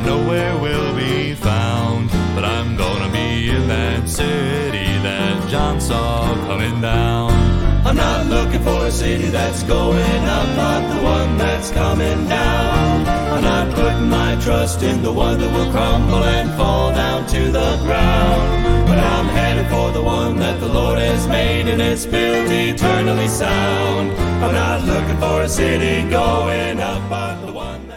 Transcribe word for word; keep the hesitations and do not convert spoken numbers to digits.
nowhere will be found. But I'm gonna be in that city that John saw coming down. I'm not looking for a city that's going up, but the one that's coming down. I'm not putting my trust in the one that will crumble and fall down to the ground. But I'm headed for the one that the Lord has made, and it's built eternally sound. I'm not looking for a city going up, but the one